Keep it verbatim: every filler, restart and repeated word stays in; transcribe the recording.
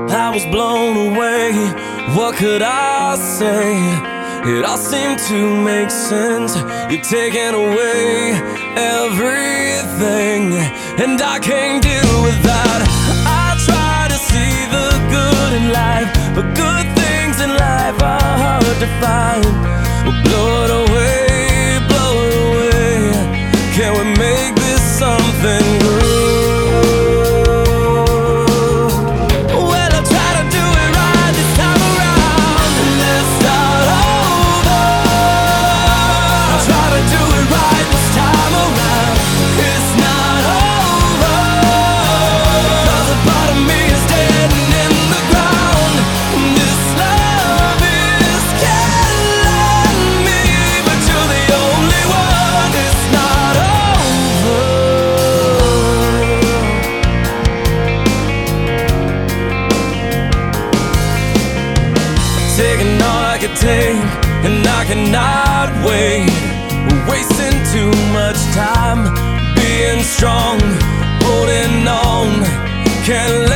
I was blown away, what could I say? It all seemed to make sense. You've taken away everything, and I can't deal with that. I try to see the good in life, but good things in life are hard to find. Well, blow it away, blow it away. Can we make this something good? Taking all I could take, and I cannot wait. Wasting too much time, being strong, holding on, can't let